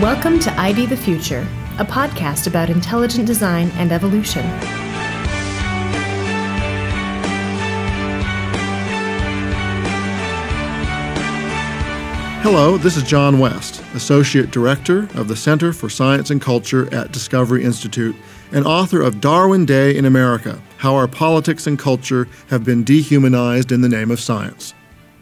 Welcome to ID the Future, a podcast about intelligent design and evolution. Hello, this is John West, Associate Director of the Center for Science and Culture at Discovery Institute and author of Darwin Day in America, How Our Politics and Culture Have Been Dehumanized in the Name of Science.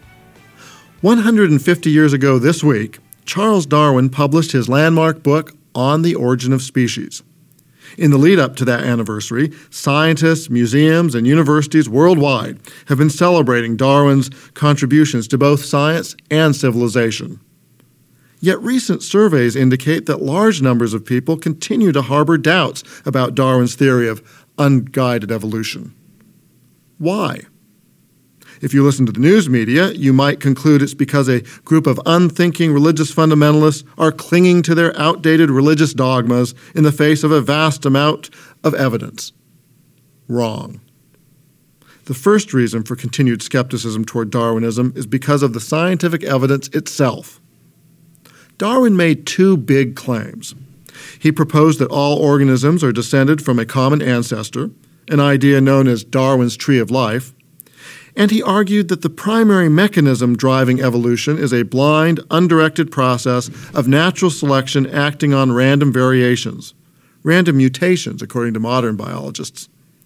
150 years ago this week, Charles Darwin published his landmark book, On the Origin of Species. In the lead-up to that anniversary, scientists, museums, and universities worldwide have been celebrating Darwin's contributions to both science and civilization. Yet recent surveys indicate that large numbers of people continue to harbor doubts about Darwin's theory of unguided evolution. Why? If you listen to the news media, you might conclude it's because a group of unthinking religious fundamentalists are clinging to their outdated religious dogmas in the face of a vast amount of evidence. Wrong. The first reason for continued skepticism toward Darwinism is because of the scientific evidence itself. Darwin made two big claims. He proposed that all organisms are descended from a common ancestor, an idea known as Darwin's Tree of Life, and he argued that the primary mechanism driving evolution is a blind, undirected process of natural selection acting on random variations, random mutations, according to modern biologists.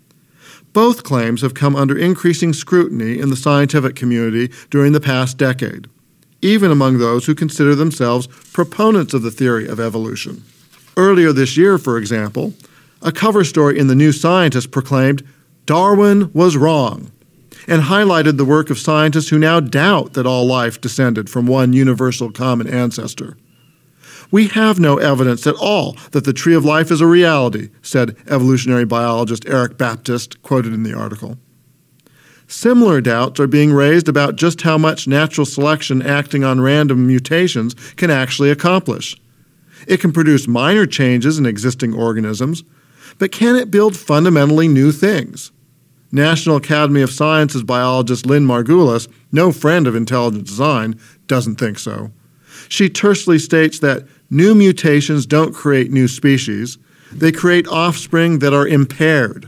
Both claims have come under increasing scrutiny in the scientific community during the past decade, even among those who consider themselves proponents of the theory of evolution. Earlier this year, for example, a cover story in The New Scientist proclaimed, "Darwin was wrong," and highlighted the work of scientists who now doubt that all life descended from one universal common ancestor. "We have no evidence at all that the tree of life is a reality," said evolutionary biologist Eric Baptist, quoted in the article. Similar doubts are being raised about just how much natural selection acting on random mutations can actually accomplish. It can produce minor changes in existing organisms, but can it build fundamentally new things? National Academy of Sciences biologist Lynn Margulis, no friend of intelligent design, doesn't think so. She tersely states that new mutations don't create new species. They create offspring that are impaired.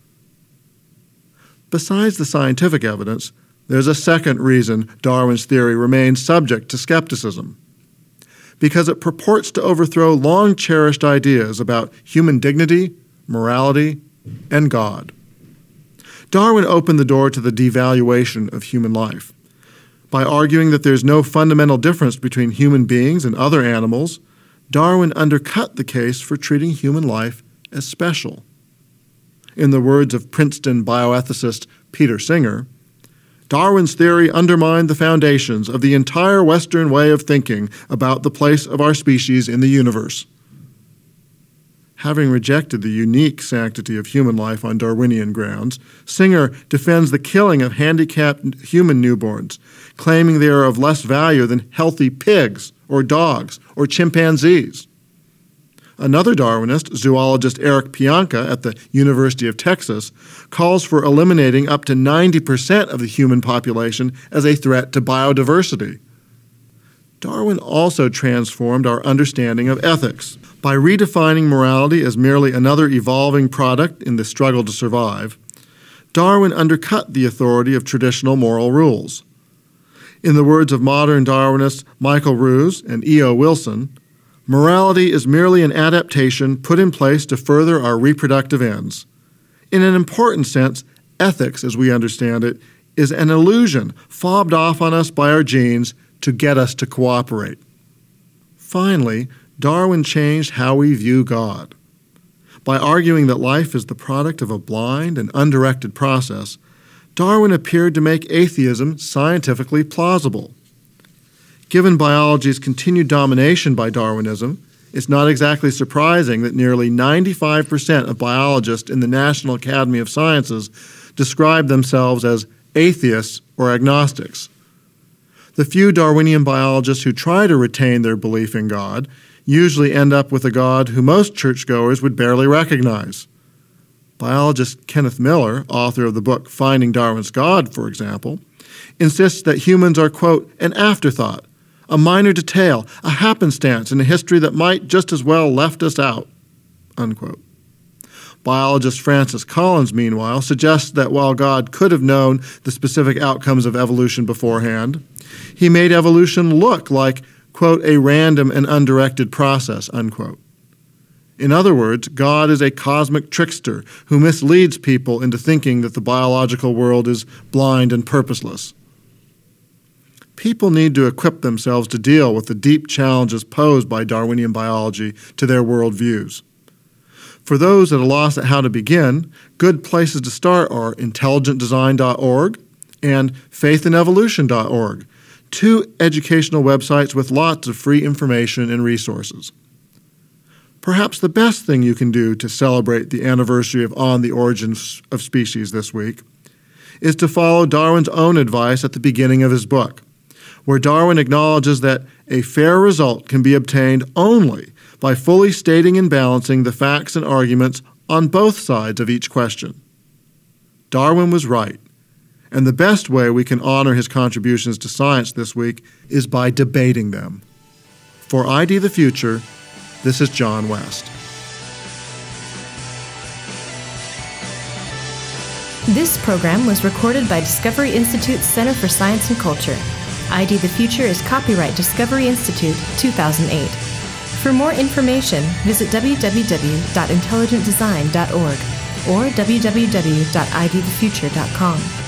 Besides the scientific evidence, there's a second reason Darwin's theory remains subject to skepticism. Because it purports to overthrow long-cherished ideas about human dignity, morality, and God. Darwin opened the door to the devaluation of human life. By arguing that there's no fundamental difference between human beings and other animals, Darwin undercut the case for treating human life as special. In the words of Princeton bioethicist Peter Singer, Darwin's theory undermined the foundations of the entire Western way of thinking about the place of our species in the universe. Having rejected the unique sanctity of human life on Darwinian grounds, Singer defends the killing of handicapped human newborns, claiming they are of less value than healthy pigs or dogs or chimpanzees. Another Darwinist, zoologist Eric Pianka at the University of Texas, calls for eliminating up to 90% of the human population as a threat to biodiversity. Darwin also transformed our understanding of ethics. By redefining morality as merely another evolving product in the struggle to survive, Darwin undercut the authority of traditional moral rules. In the words of modern Darwinists Michael Ruse and E.O. Wilson, morality is merely an adaptation put in place to further our reproductive ends. In an important sense, ethics, as we understand it, is an illusion fobbed off on us by our genes to get us to cooperate. Finally, Darwin changed how we view God. By arguing that life is the product of a blind and undirected process, Darwin appeared to make atheism scientifically plausible. Given biology's continued domination by Darwinism, it's not exactly surprising that nearly 95% of biologists in the National Academy of Sciences describe themselves as atheists or agnostics. The few Darwinian biologists who try to retain their belief in God usually end up with a God who most churchgoers would barely recognize. Biologist Kenneth Miller, author of the book Finding Darwin's God, for example, insists that humans are, quote, an afterthought, a minor detail, a happenstance in a history that might just as well left us out," unquote. Biologist Francis Collins, meanwhile, suggests that while God could have known the specific outcomes of evolution beforehand, he made evolution look like, quote, "a random and undirected process," unquote. In other words, God is a cosmic trickster who misleads people into thinking that the biological world is blind and purposeless. People need to equip themselves to deal with the deep challenges posed by Darwinian biology to their worldviews. For those at a loss at how to begin, good places to start are intelligentdesign.org and faithinevolution.org, two educational websites with lots of free information and resources. Perhaps the best thing you can do to celebrate the anniversary of On the Origins of Species this week is to follow Darwin's own advice at the beginning of his book, where Darwin acknowledges that a fair result can be obtained only by fully stating and balancing the facts and arguments on both sides of each question. Darwin was right, and the best way we can honor his contributions to science this week is by debating them. For ID the Future, this is John West. This program was recorded by Discovery Institute's Center for Science and Culture. ID the Future is copyright Discovery Institute 2008. For more information, visit www.intelligentdesign.org or www.idthefuture.com.